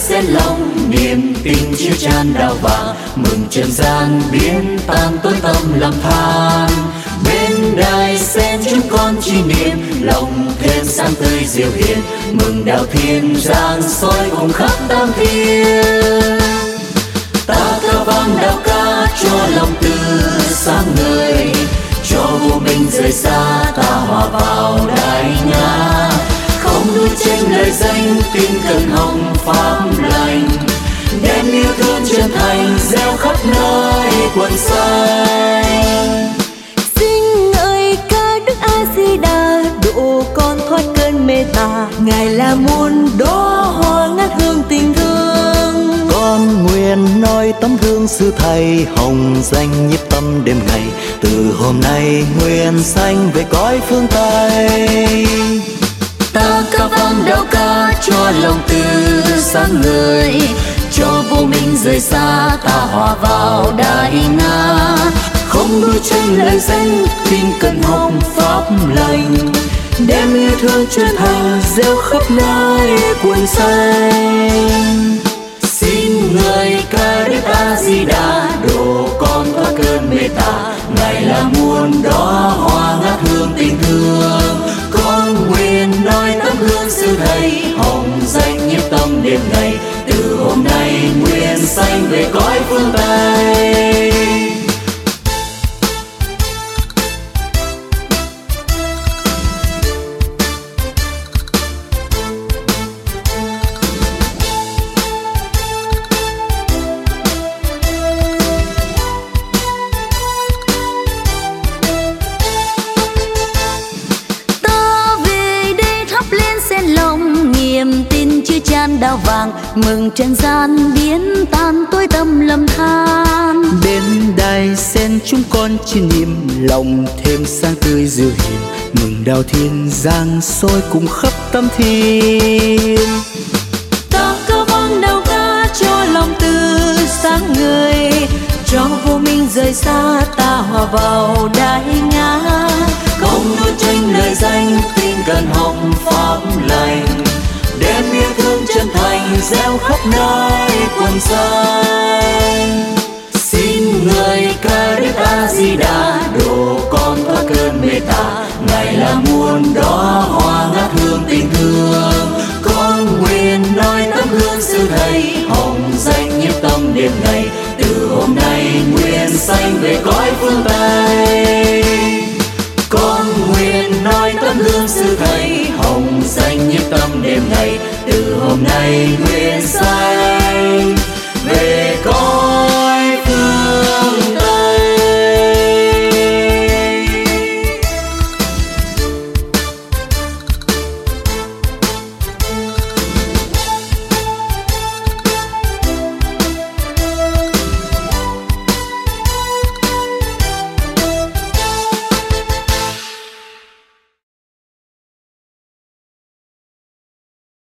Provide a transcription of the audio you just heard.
xen lòng niềm tin chiếu chan đào vàng, mừng trần gian biến tan tối tâm lầm than. Bên đài sen chúng con chi niệm lòng thêm sáng tươi diệu hiền, mừng đạo thiên giang soi cùng khắp tam thiên. Ta ca vang đạo ca cho lòng từ sáng ngời, cho vô minh rời xa ta hòa vào đại nga. Không đua tranh lời danh tin cần hồng pháp lành, đem yêu thương chân thành gieo khắp nơi quần xanh. Xin ngợi ca Đức A Di Đà độ con thoát cơn mê tà, Ngài là muôn đóa hoa ngát hương tình thương. Con nguyện noi tấm gương sư thầy hồng danh nhiếp tâm đêm ngày, từ hôm nay nguyện sanh về cõi phương Tây. Ta ca vang đạo ca cho lòng từ sáng ngời, cho vô minh rời xa ta hòa vào đại nga. Không đua tranh lời danh tin cần hồng pháp lành, đem yêu thương chân thành gieo khắp nơi quần xanh. Xin ngợi ca Đức A Di Đà độ con thoát cơn mê tà, Ngài là muôn đóa hoa ngát hương tình thương. Con nguyện noi tấm gương sư thầy hồng danh nhiếp tâm đêm ngày, từ hôm nay nguyện sanh về cõi phương Tây. Niềm tin chứa chan đào vàng, mừng trần gian biến tan tối tâm lầm than. Bên đài sen chúng con chi niệm lòng thêm sáng tươi diệu hiền, mừng đạo thiên giang soi cùng khắp tâm thiên. Ta ca vang đạo ca cho lòng từ sáng ngời, cho vô minh rời xa ta hòa vào đại nga. Không đua tranh lời danh tin cần hồng pháp lành, đem yêu thương chân thành gieo khắp nơi quần xanh. Xin ngợi ca Đức A Di Đà độ con thoát cơn mê tà, Ngài là muôn đóa hoa ngát hương tình thương. Con nguyện noi tấm gương sư thầy hồng danh nhiếp tâm đêm ngày, từ hôm nay nguyện sanh về cõi phương Tây. Con nguyện noi tấm gương sư thầy hồng danh nhiếp tâm đêm ngày, từ hôm nay nguyện sanh về cõi